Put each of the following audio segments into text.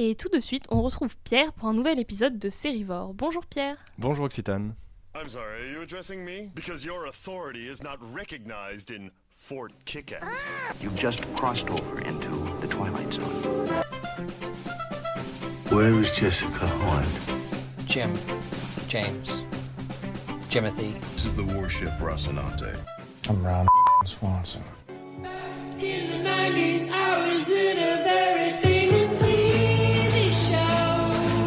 Et tout de suite, on retrouve Pierre pour un nouvel épisode de Sérivore. Bonjour Pierre. Bonjour Occitane. I'm sorry, are you addressing me? Because your authority is not recognized in Fort Kick-Ass. You've just crossed over into the Twilight Zone. Where is Jessica Hyde? Jim. James. Jimothy. This is the warship Rocinante. I'm Ron Swanson. In the 90s, I was in a very famous TV show.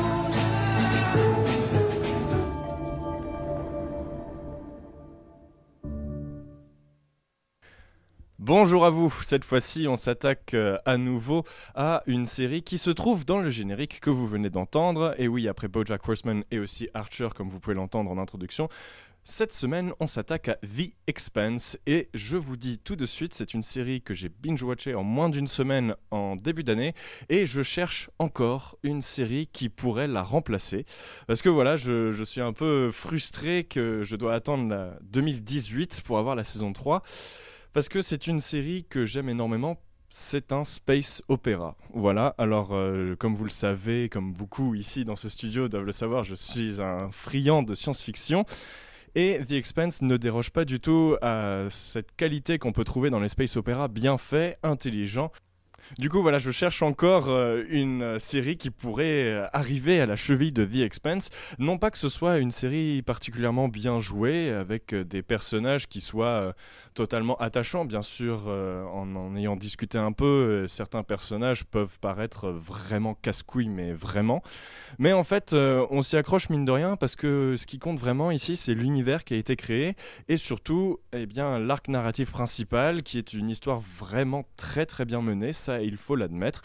Bonjour à vous, cette fois-ci on s'attaque à nouveau à une série qui se trouve dans le générique que vous venez d'entendre. Et oui, après BoJack Horseman et aussi Archer comme vous pouvez l'entendre en introduction, cette semaine on s'attaque à The Expanse. Et je vous dis tout de suite, c'est une série que j'ai binge-watchée en moins d'une semaine en début d'année. Et je cherche encore une série qui pourrait la remplacer. Parce que voilà, je suis un peu frustré que je dois attendre la 2018 pour avoir la saison 3. Parce que c'est une série que j'aime énormément, c'est un space opéra. Voilà, alors comme vous le savez, comme beaucoup ici dans ce studio doivent le savoir, je suis un friand de science-fiction. Et The Expanse ne déroge pas du tout à cette qualité qu'on peut trouver dans les space opéras bien faits, intelligents. Du coup, voilà, je cherche encore une série qui pourrait arriver à la cheville de The Expanse. Non pas que ce soit une série particulièrement bien jouée, avec des personnages qui soient totalement attachants. Bien sûr, en ayant discuté un peu, certains personnages peuvent paraître vraiment casse-couilles, mais vraiment. Mais en fait, on s'y accroche mine de rien, parce que ce qui compte vraiment ici, c'est l'univers qui a été créé, et surtout, eh bien, l'arc narratif principal, qui est une histoire vraiment très très bien menée. Ça, il faut l'admettre.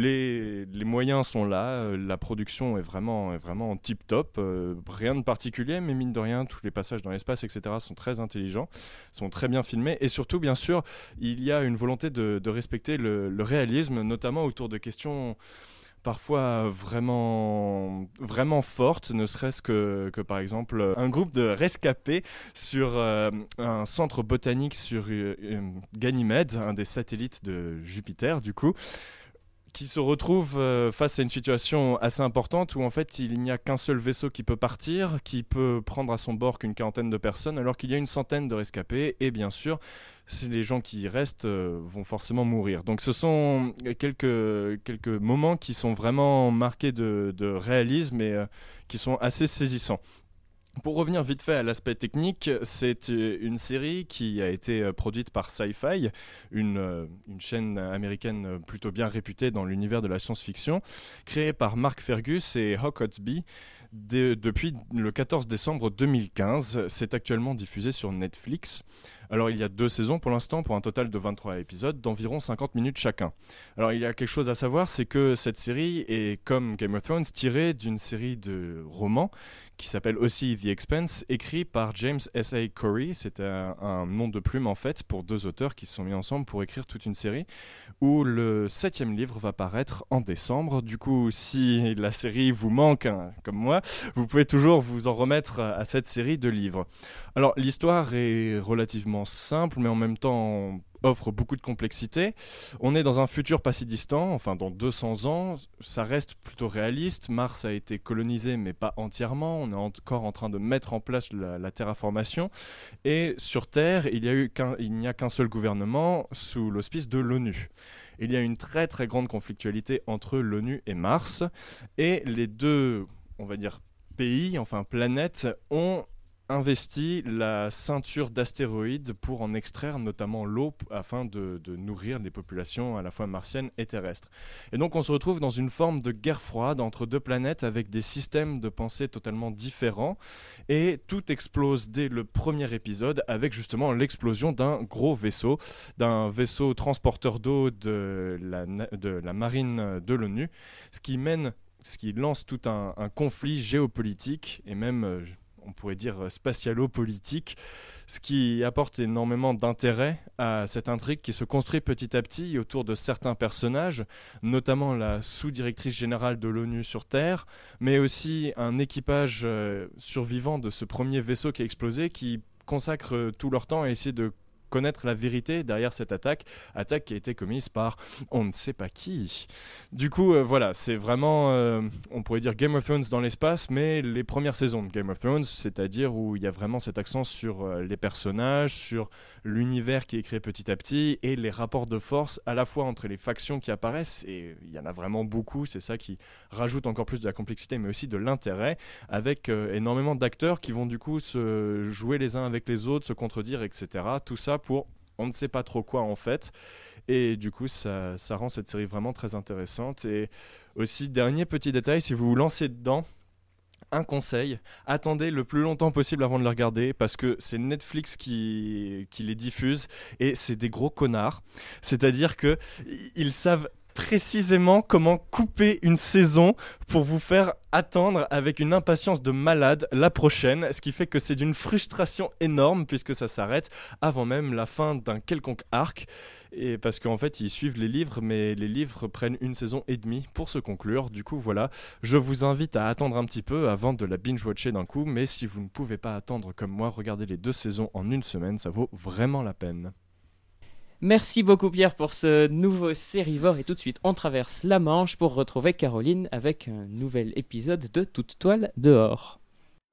Les moyens sont là, la production est vraiment tip top, rien de particulier, mais mine de rien, tous les passages dans l'espace, etc. sont très intelligents, sont très bien filmés, et surtout, bien sûr, il y a une volonté de respecter le réalisme, notamment autour de questions parfois vraiment fortes, ne serait-ce que par exemple un groupe de rescapés sur un centre botanique sur Ganymède, un des satellites de Jupiter du coup, qui se retrouve face à une situation assez importante où en fait il n'y a qu'un seul vaisseau qui peut partir, qui peut prendre à son bord qu'une quarantaine de personnes, alors qu'il y a une centaine de rescapés, et bien sûr les gens qui y restent vont forcément mourir. Donc ce sont quelques moments qui sont vraiment marqués de réalisme et qui sont assez saisissants. Pour revenir vite fait à l'aspect technique, c'est une série qui a été produite par Sci-Fi, une chaîne américaine plutôt bien réputée dans l'univers de la science-fiction, créée par Mark Fergus et Hawk Oatsby depuis le 14 décembre 2015. C'est actuellement diffusé sur Netflix. Alors il y a 2 saisons pour l'instant, pour un total de 23 épisodes d'environ 50 minutes chacun. Alors il y a quelque chose à savoir, c'est que cette série est, comme Game of Thrones, tirée d'une série de romans qui s'appelle aussi The Expanse, écrit par James S.A. Corey. C'était un nom de plume en fait pour 2 auteurs qui se sont mis ensemble pour écrire toute une série, où le 7e livre va paraître en décembre. Du coup, si la série vous manque, comme moi, vous pouvez toujours vous en remettre à cette série de livres. Alors l'histoire est relativement simple, mais en même temps offre beaucoup de complexité. On est dans un futur pas si distant, enfin dans 200 ans, ça reste plutôt réaliste. Mars a été colonisé mais pas entièrement, on est encore en train de mettre en place la terraformation, et sur Terre il n'y a qu'un seul gouvernement sous l'auspice de l'ONU. Il y a une très très grande conflictualité entre l'ONU et Mars, et les deux, on va dire, pays, enfin planètes, ont investi la ceinture d'astéroïdes pour en extraire notamment l'eau afin de nourrir les populations à la fois martiennes et terrestres. Et donc on se retrouve dans une forme de guerre froide entre 2 planètes avec des systèmes de pensée totalement différents, et tout explose dès le premier épisode avec justement l'explosion d'un gros vaisseau, d'un vaisseau transporteur d'eau de la marine de l'ONU, ce qui lance tout un conflit géopolitique et même on pourrait dire spatialo-politique, ce qui apporte énormément d'intérêt à cette intrigue qui se construit petit à petit autour de certains personnages, notamment la sous-directrice générale de l'ONU sur Terre, mais aussi un équipage survivant de ce premier vaisseau qui a explosé, qui consacre tout leur temps à essayer de connaître la vérité derrière cette attaque qui a été commise par on ne sait pas qui. Du coup, voilà, c'est vraiment, on pourrait dire Game of Thrones dans l'espace, mais les premières saisons de Game of Thrones, c'est-à-dire où il y a vraiment cet accent sur les personnages, sur l'univers qui est créé petit à petit et les rapports de force à la fois entre les factions qui apparaissent, et il y en a vraiment beaucoup, c'est ça qui rajoute encore plus de la complexité mais aussi de l'intérêt, avec énormément d'acteurs qui vont du coup se jouer les uns avec les autres, se contredire, etc. Tout ça pour on ne sait pas trop quoi en fait, et du coup ça rend cette série vraiment très intéressante. Et aussi, dernier petit détail, si vous vous lancez dedans, un conseil, attendez le plus longtemps possible avant de les regarder, parce que c'est Netflix qui les diffuse et c'est des gros connards, c'est-à-dire qu'ils savent précisément comment couper une saison pour vous faire attendre avec une impatience de malade la prochaine, ce qui fait que c'est d'une frustration énorme puisque ça s'arrête avant même la fin d'un quelconque arc, et parce qu'en fait ils suivent les livres, mais les livres prennent 1 saison et demie pour se conclure. Du coup voilà, je vous invite à attendre un petit peu avant de la binge-watcher d'un coup, mais si vous ne pouvez pas attendre comme moi, regardez les 2 saisons en 1 semaine, ça vaut vraiment la peine. Merci beaucoup Pierre pour ce nouveau Sérivore, et tout de suite on traverse la Manche pour retrouver Caroline avec un nouvel épisode de Toute toile dehors.